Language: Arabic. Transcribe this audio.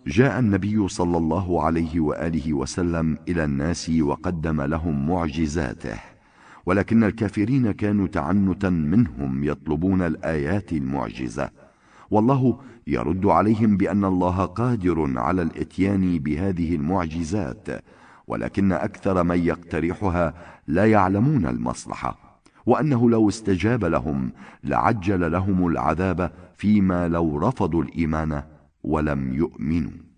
جاء النبي صلى الله عليه وآله وسلم إلى الناس وقدم لهم معجزاته، ولكن الكافرين كانوا تعنتا منهم يطلبون الآيات المعجزة، والله يرد عليهم بأن الله قادر على الإتيان بهذه المعجزات، ولكن أكثر من يقترحها لا يعلمون المصلحة، وأنه لو استجاب لهم لعجل لهم العذاب، فيما لو رفضوا الإيمان ولم يؤمنوا.